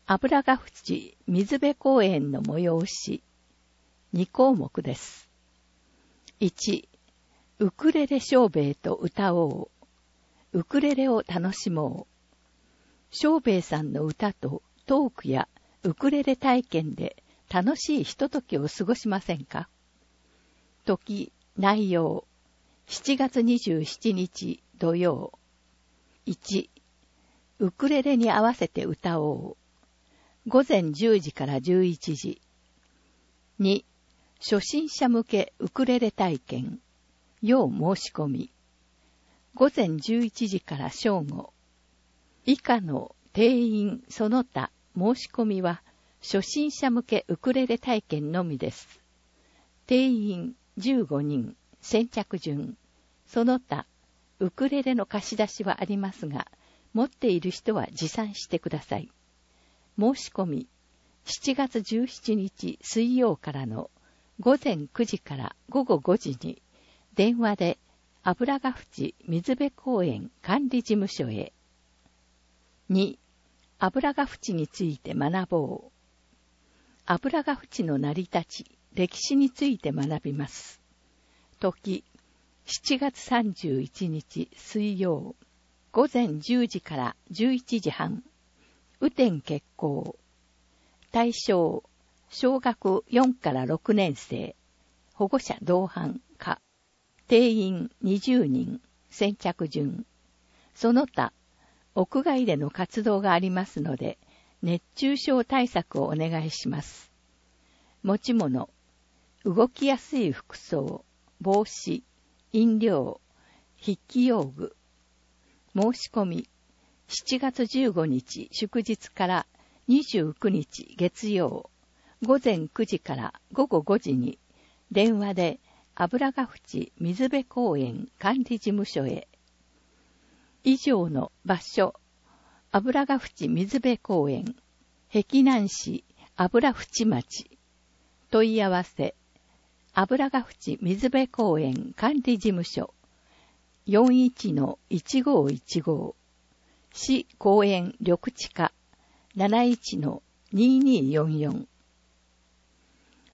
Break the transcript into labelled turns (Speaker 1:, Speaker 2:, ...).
Speaker 1: 油ヶ淵水辺公園の催し2項目です。1、ウクレレ小兵衛と歌おう。ウクレレを楽しもう。小兵衛さんの歌とトークやウクレレ体験で楽しいひとときを過ごしませんか？時、内容、7月27日土曜。1、ウクレレに合わせて歌おう。午前10時から11時。2、初心者向けウクレレ体験。要申し込み。午前11時から正午。以下の定員その他申し込みは初心者向けウクレレ体験のみです。定員15人、先着順。その他、ウクレレの貸し出しはありますが、持っている人は持参してください。申し込み、7月17日水曜からの午前9時から午後5時に、電話で油ヶ淵水辺公園管理事務所へ。2、油ヶ淵について学ぼう。油ヶ淵の成り立ち、歴史について学びます。時、7月31日水曜、午前10時から11時半。雨天決行。対象、小学4から6年生。保護者同伴か。定員20人。先着順。その他、屋外での活動がありますので、熱中症対策をお願いします。持ち物、動きやすい服装、帽子、飲料、筆記用具。申し込み、7月15日祝日から29日月曜、午前9時から午後5時に、電話で油ヶ淵水辺公園管理事務所へ。以上の場所、油ヶ淵水辺公園、碧南市油淵町。問い合わせ、油ヶ淵水辺公園管理事務所、41-1515。市公園緑地課 71-2244